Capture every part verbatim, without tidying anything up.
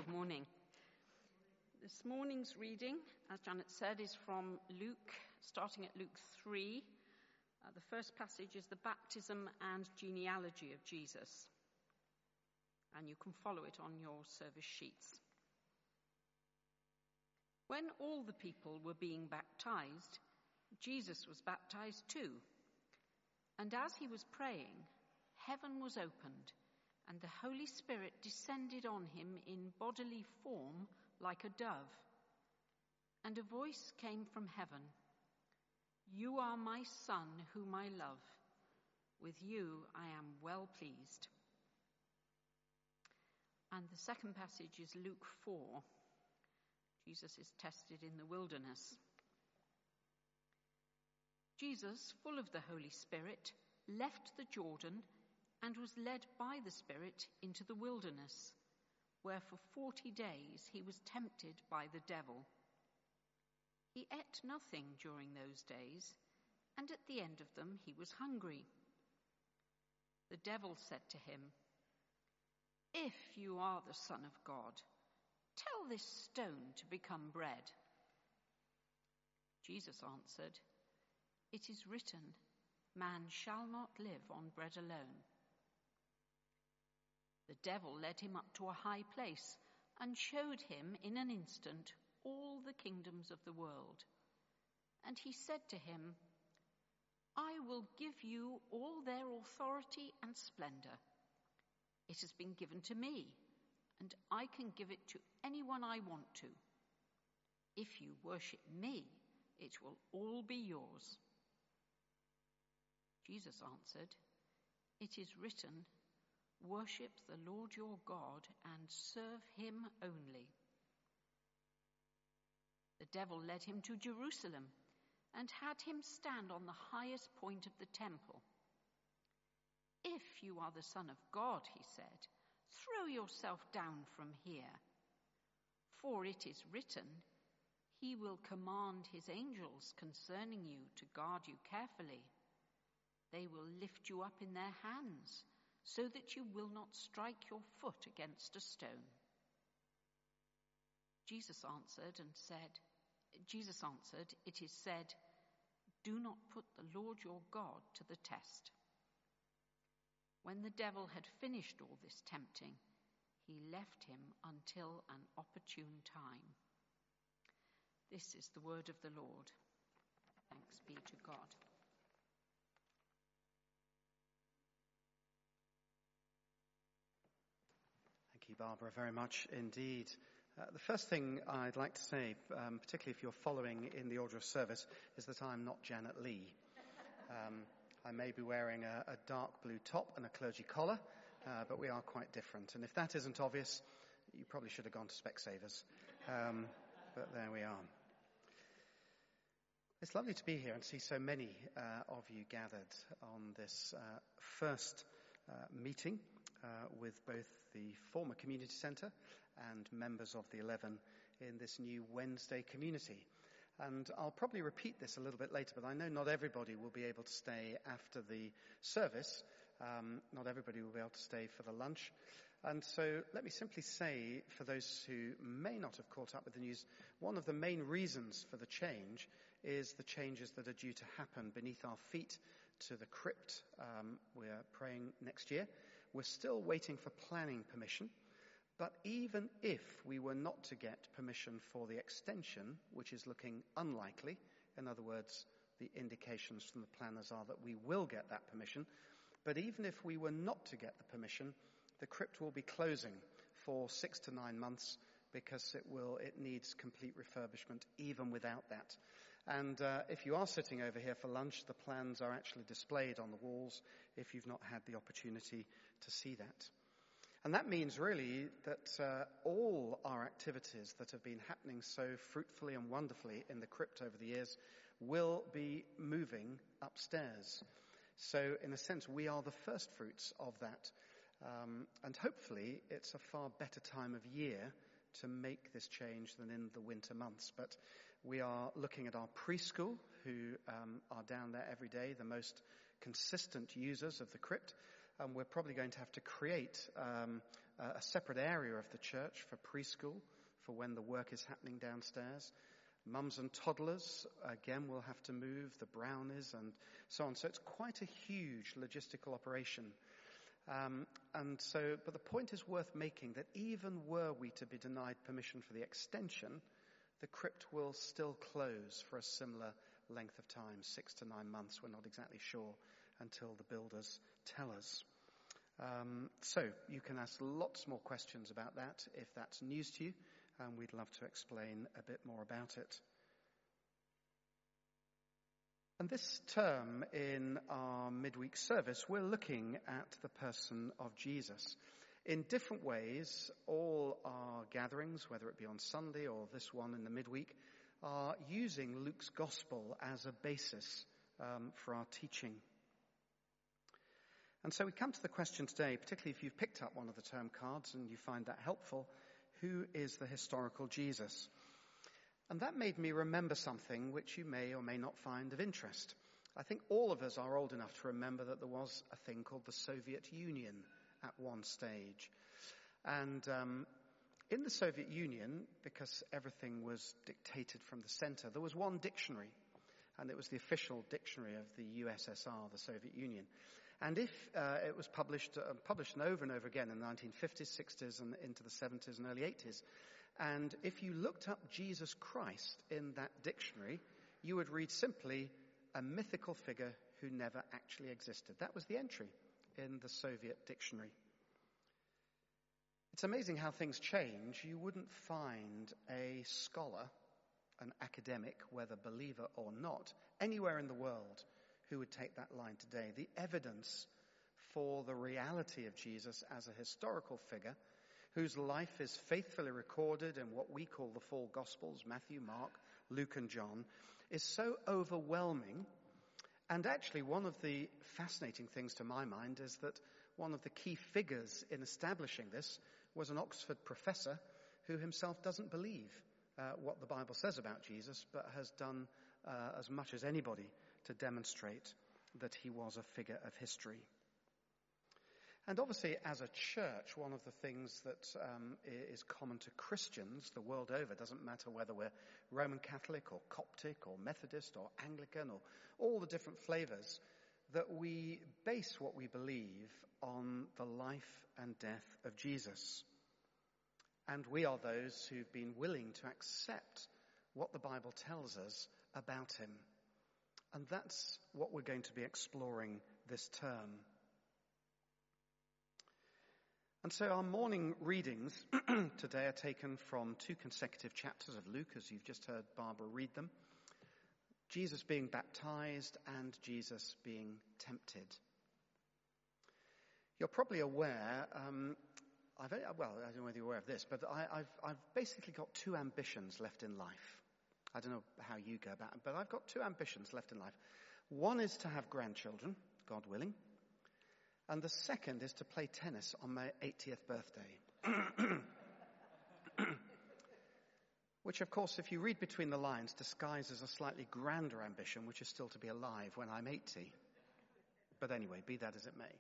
morning. This morning's reading, as Janet said, is from Luke, starting at Luke three. Uh, the first passage is the baptism and genealogy of Jesus, and you can follow it on your service sheets. When all the people were being baptized, Jesus was baptized too. And as he was praying, heaven was opened, and the Holy Spirit descended on him in bodily form like a dove. And a voice came from heaven, "You are my Son, whom I love. With you I am well pleased." And the second passage is Luke four. Jesus is tested in the wilderness. Jesus, full of the Holy Spirit, left the Jordan and was led by the Spirit into the wilderness, where for forty days he was tempted by the devil. He ate nothing during those days, and at the end of them he was hungry. The devil said to him, "If you are the Son of God, tell this stone to become bread." Jesus answered, "It is written, man shall not live on bread alone." The devil led him up to a high place and showed him in an instant all the kingdoms of the world. And he said to him, "I will give you all their authority and splendor. It has been given to me, and I can give it to anyone I want to. If you worship me, it will all be yours." Jesus answered, "It is written, worship the Lord your God and serve him only." The devil led him to Jerusalem and had him stand on the highest point of the temple. "If you are the Son of God," he said, "throw yourself down from here. For it is written, he will command his angels concerning you to guard you carefully. They will lift you up in their hands so that you will not strike your foot against a stone." Jesus answered and said, Jesus answered, "It is said, do not put the Lord your God to the test." When the devil had finished all this tempting, he left him until an opportune time. This is the word of the Lord. Thanks be to God. Thank you, Barbara, very much indeed. Uh, the first thing I'd like to say, um, particularly if you're following in the order of service, is that I'm not Janet Lee. Um, I may be wearing a, a dark blue top and a clergy collar, uh, but we are quite different. And if that isn't obvious, you probably should have gone to Specsavers. Um, but there we are. It's lovely to be here and see so many uh, of you gathered on this uh, first uh, meeting uh, with both the former community centre and members of the eleven in this new Wednesday community. And I'll probably repeat this a little bit later, but I know not everybody will be able to stay after the service. Um, not everybody will be able to stay for the lunch. And so let me simply say, for those who may not have caught up with the news, one of the main reasons for the change is the changes that are due to happen beneath our feet to the crypt. Um, we're praying next year. We're still waiting for planning permission. But even if we were not to get permission for the extension, which is looking unlikely, in other words, the indications from the planners are that we will get that permission, but even if we were not to get the permission, the crypt will be closing for six to nine months because it will, it needs complete refurbishment even without that. And uh, if you are sitting over here for lunch, the plans are actually displayed on the walls if you've not had the opportunity to see that. And that means really that uh, all our activities that have been happening so fruitfully and wonderfully in the crypt over the years will be moving upstairs. So in a sense, we are the first fruits of that. Um, and hopefully it's a far better time of year to make this change than in the winter months. But we are looking at our preschool, who um, are down there every day, the most consistent users of the crypt. And we're probably going to have to create um, uh, a separate area of the church for preschool, for when the work is happening downstairs. Mums and toddlers, again, will have to move, the brownies and so on. So it's quite a huge logistical operation. Um, and so, but the point is worth making that even were we to be denied permission for the extension, the crypt will still close for a similar length of time, six to nine months. We're not exactly sure until the builders tell us. Um, so you can ask lots more questions about that if that's news to you, and we'd love to explain a bit more about it. And this term in our midweek service, we're looking at the person of Jesus. In different ways, all our gatherings, whether it be on Sunday or this one in the midweek, are using Luke's gospel as a basis um, for our teaching. And so we come to the question today, particularly if you've picked up one of the term cards and you find that helpful, who is the historical Jesus? And that made me remember something which you may or may not find of interest. I think all of us are old enough to remember that there was a thing called the Soviet Union at one stage. And um, in the Soviet Union, because everything was dictated from the center, there was one dictionary, and it was the official dictionary of the U S S R, the Soviet Union. And if uh, it was published, uh, published over and over again in the nineteen fifties, sixties, and into the seventies and early eighties, and if you looked up Jesus Christ in that dictionary, you would read simply a mythical figure who never actually existed. That was the entry in the Soviet dictionary. It's amazing how things change. You wouldn't find a scholar, an academic, whether believer or not, anywhere in the world who would take that line today. The evidence for the reality of Jesus as a historical figure whose life is faithfully recorded in what we call the four Gospels, Matthew, Mark, Luke, and John, is so overwhelming. And actually, one of the fascinating things to my mind is that one of the key figures in establishing this was an Oxford professor who himself doesn't believe uh, what the Bible says about Jesus, but has done uh, as much as anybody to demonstrate that he was a figure of history. And obviously, as a church, one of the things that um, is common to Christians the world over, doesn't matter whether we're Roman Catholic or Coptic or Methodist or Anglican or all the different flavors, that we base what we believe on the life and death of Jesus. And we are those who've been willing to accept what the Bible tells us about him. And that's what we're going to be exploring this term. And so our morning readings today are taken from two consecutive chapters of Luke, as you've just heard Barbara read them. Jesus being baptized and Jesus being tempted. You're probably aware, um, I've, well, I don't know whether you're aware of this, but I, I've, I've basically got two ambitions left in life. I don't know how you go about it, but I've got two ambitions left in life. One is to have grandchildren, God willing. And the second is to play tennis on my eightieth birthday. Which, of course, if you read between the lines, disguises a slightly grander ambition, which is still to be alive when I'm eighty. But anyway, be that as it may.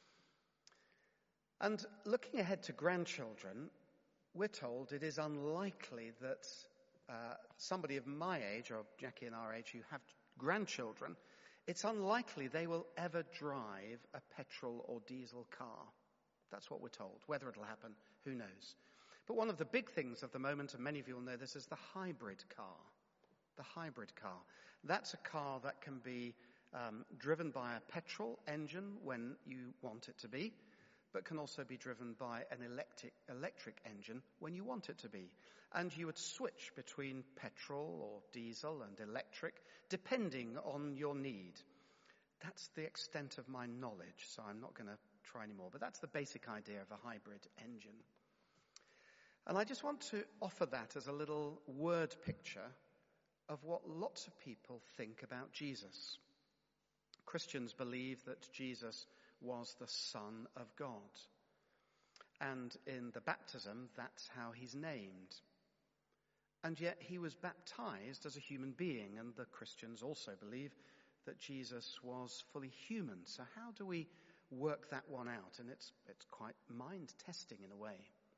And looking ahead to grandchildren, we're told it is unlikely that uh, somebody of my age, or Jackie and our age, who have grandchildren, it's unlikely they will ever drive a petrol or diesel car. That's what we're told. Whether it'll happen, who knows. But one of the big things of the moment, and many of you will know this, is the hybrid car. The hybrid car. That's a car that can be um, driven by a petrol engine when you want it to be, but can also be driven by an electric, electric engine when you want it to be. And you would switch between petrol or diesel and electric, depending on your need. That's the extent of my knowledge, so I'm not going to try anymore. But that's the basic idea of a hybrid engine. And I just want to offer that as a little word picture of what lots of people think about Jesus. Christians believe that Jesus was the Son of God. And in the baptism, that's how he's named. And yet he was baptized as a human being, and the Christians also believe that Jesus was fully human. So how do we work that one out, and it's, it's quite mind-testing in a way.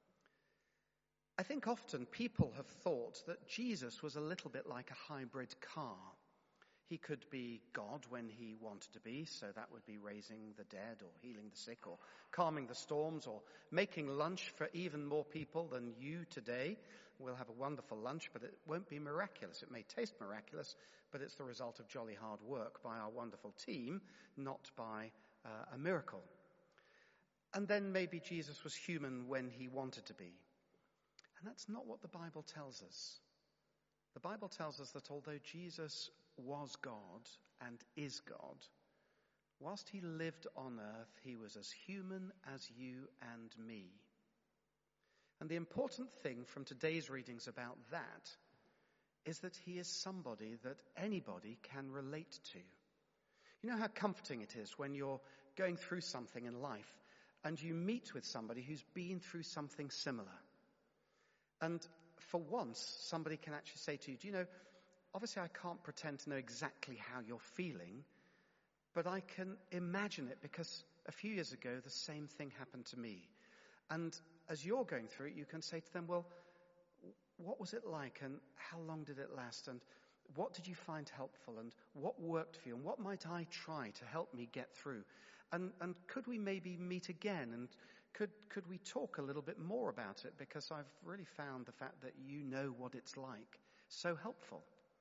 I think often people have thought that Jesus was a little bit like a hybrid car. He could be God when he wanted to be, so that would be raising the dead or healing the sick or calming the storms or making lunch for even more people than you today. We'll have a wonderful lunch, but it won't be miraculous. It may taste miraculous, but it's the result of jolly hard work by our wonderful team, not by uh, a miracle. And then maybe Jesus was human when he wanted to be. And that's not what the Bible tells us. The Bible tells us that although Jesus was God and is God, whilst he lived on earth, he was as human as you and me. And the important thing from today's readings about that is that he is somebody that anybody can relate to. You know how comforting it is when you're going through something in life and you meet with somebody who's been through something similar. And for once, somebody can actually say to you, do you know, obviously I can't pretend to know exactly how you're feeling, but I can imagine it because a few years ago the same thing happened to me. And as you're going through it, you can say to them, well, what was it like and how long did it last and what did you find helpful and what worked for you and what might I try to help me get through? And, and could we maybe meet again and could, could we talk a little bit more about it, because I've really found the fact that you know what it's like so helpful.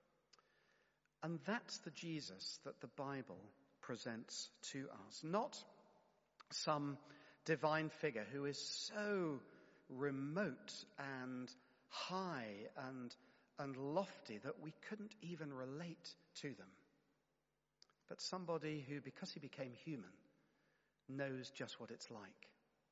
And that's the Jesus that the Bible presents to us. Not some divine figure who is so remote and high and, and lofty that we couldn't even relate to them. But somebody who, because he became human, knows just what it's like.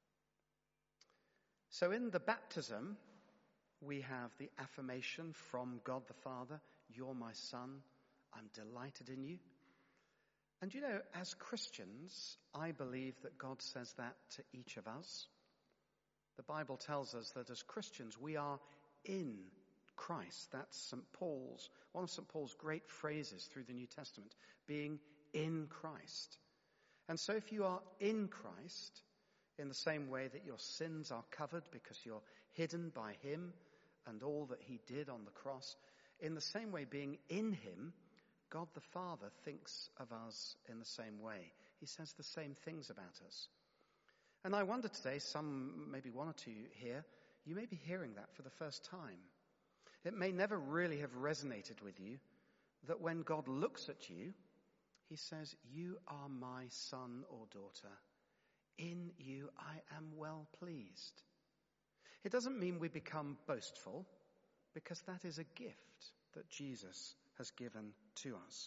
So in the baptism, we have the affirmation from God the Father, you're my son, I'm delighted in you. And you know, as Christians, I believe that God says that to each of us. The Bible tells us that as Christians, we are in Christ. That's Saint Paul's, one of Saint Paul's great phrases through the New Testament, being in Christ. And so if you are in Christ, in the same way that your sins are covered because you're hidden by him and all that he did on the cross, in the same way, being in him, God the Father thinks of us in the same way. He says the same things about us. And I wonder today, some, maybe one or two here, you may be hearing that for the first time. It may never really have resonated with you that when God looks at you, he says, you are my son or daughter. In you I am well pleased. It doesn't mean we become boastful, because that is a gift that Jesus has given to us.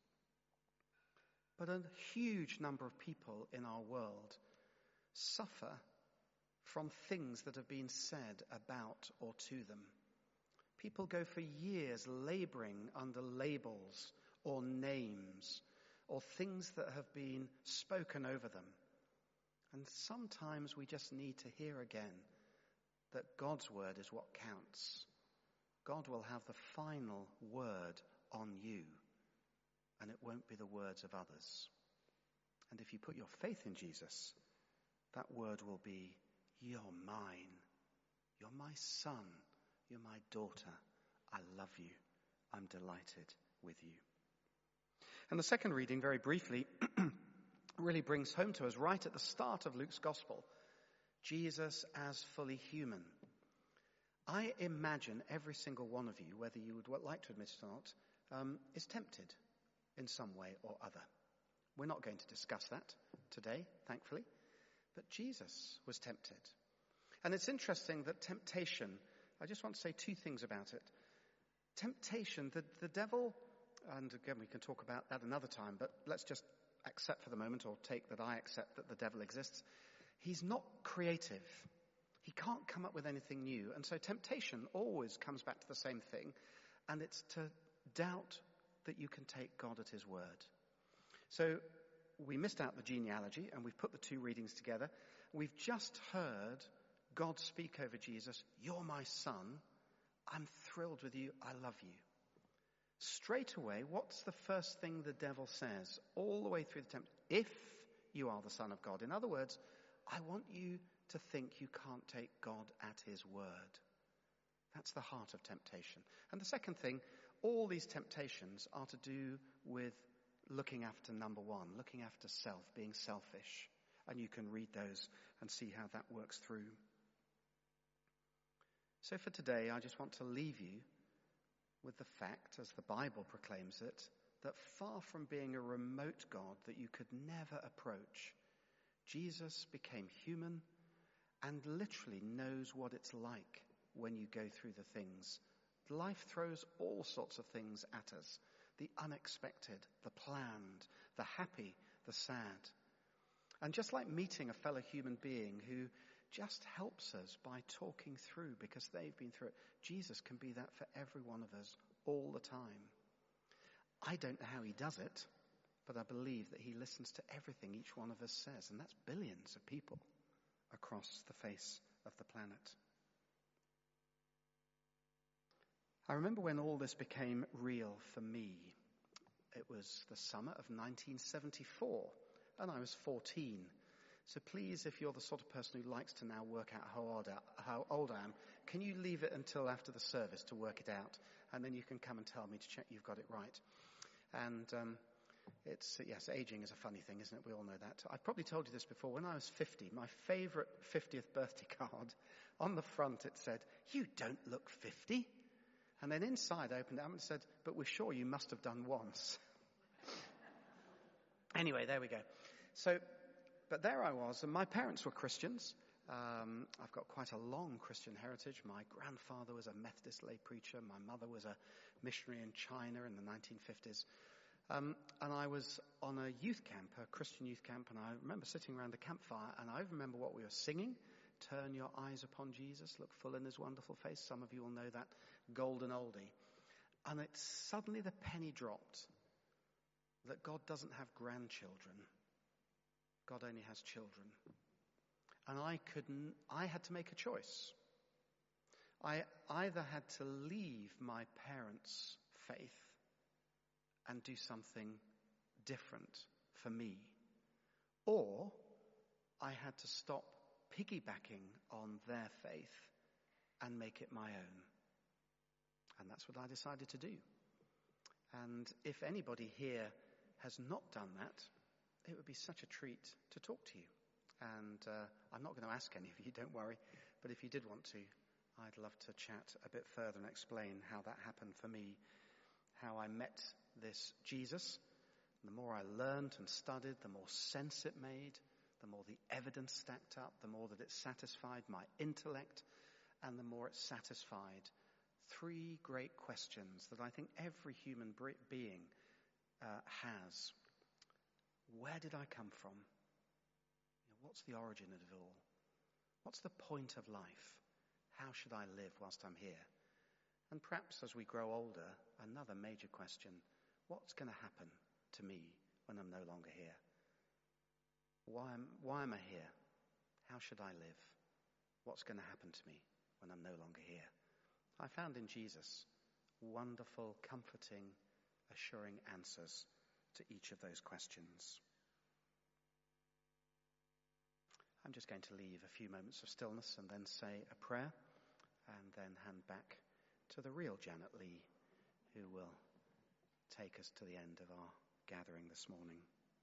But a huge number of people in our world suffer from things that have been said about or to them. People go for years laboring under labels or names or things that have been spoken over them. And sometimes we just need to hear again that God's word is what counts. God will have the final word on you, and it won't be the words of others. And if you put your faith in Jesus, that word will be, you're mine. You're my son. You're my daughter. I love you. I'm delighted with you. And the second reading, very briefly, really brings home to us right at the start of Luke's gospel, Jesus as fully human. I imagine every single one of you, whether you would like to admit it or not, um, is tempted in some way or other. We're not going to discuss that today, thankfully, but Jesus was tempted. And it's interesting that temptation, I just want to say two things about it. Temptation, the, the devil, and again we can talk about that another time, but let's just accept for the moment, or take that I accept that the devil exists. He's not creative. He can't come up with anything new. And so temptation always comes back to the same thing, and it's to doubt that you can take God at his word. So we missed out the genealogy, and we've put the two readings together. We've just heard God speak over Jesus, you're my son, I'm thrilled with you, I love you. Straight away, what's the first thing the devil says all the way through the temptation? If you are the Son of God. In other words, I want you to think you can't take God at his word. That's the heart of temptation. And the second thing, all these temptations are to do with looking after number one, looking after self, being selfish. And you can read those and see how that works through. So for today, I just want to leave you with the fact, as the Bible proclaims it, that far from being a remote God that you could never approach, Jesus became human and literally knows what it's like when you go through the things. Life throws all sorts of things at us. The unexpected, the planned, the happy, the sad. And just like meeting a fellow human being who just helps us by talking through because they've been through it, Jesus can be that for every one of us all the time. I don't know how he does it, but I believe that he listens to everything each one of us says, and that's billions of people across the face of the planet. I remember when all this became real for me. It was the summer of nineteen seventy-four, and I was fourteen. So please, if you're the sort of person who likes to now work out how old, how old I am, can you leave it until after the service to work it out? And then you can come and tell me to check you've got it right. And um, it's, yes, aging is a funny thing, isn't it? We all know that. I've probably told you this before. When I was fifty, my favourite fiftieth birthday card, on the front it said, "You don't look fifty." And then inside I opened it up and said, "But we're sure you must have done once." Anyway, there we go. So, but there I was, and my parents were Christians. Um, I've got quite a long Christian heritage. My grandfather was a Methodist lay preacher. My mother was a missionary in China in the nineteen fifties. Um, and I was on a youth camp, a Christian youth camp, and I remember sitting around the campfire, and I remember what we were singing. Turn your eyes upon Jesus, look full in his wonderful face. Some of you will know that golden oldie. And it suddenly the penny dropped that God doesn't have grandchildren. God only has children. And I couldn't, I had to make a choice. I either had to leave my parents' faith and do something different for me, or I had to stop piggybacking on their faith and make it my own. And that's what I decided to do. And if anybody here has not done that, it would be such a treat to talk to you. And uh, I'm not going to ask any of you, don't worry. But if you did want to, I'd love to chat a bit further and explain how that happened for me, how I met this Jesus. The more I learned and studied, the more sense it made, the more the evidence stacked up, the more that it satisfied my intellect, and the more it satisfied three great questions that I think every human being uh, has. Where did I come from? You know, what's the origin of it all? What's the point of life? How should I live whilst I'm here? And perhaps as we grow older, another major question, what's going to happen to me when I'm no longer here? Why am, why am I here? How should I live? What's going to happen to me when I'm no longer here? I found in Jesus wonderful, comforting, assuring answers to each of those questions. I'm just going to leave a few moments of stillness and then say a prayer and then hand back to the real Janet Lee, who will take us to the end of our gathering this morning.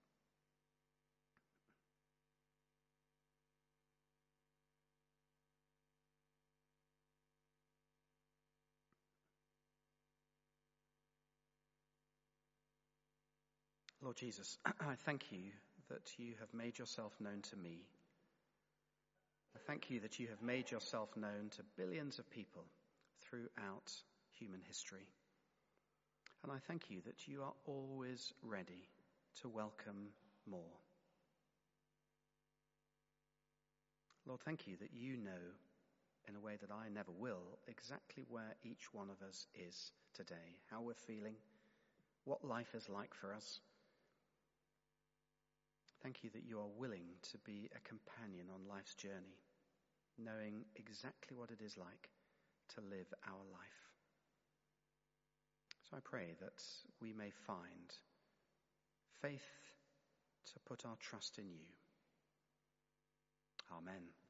Lord Jesus, I thank you that you have made yourself known to me. I thank you that you have made yourself known to billions of people throughout human history. And I thank you that you are always ready to welcome more. Lord, thank you that you know, in a way that I never will, exactly where each one of us is today, how we're feeling, what life is like for us. Thank you that you are willing to be a companion on life's journey, knowing exactly what it is like to live our life. So I pray that we may find faith to put our trust in you. Amen.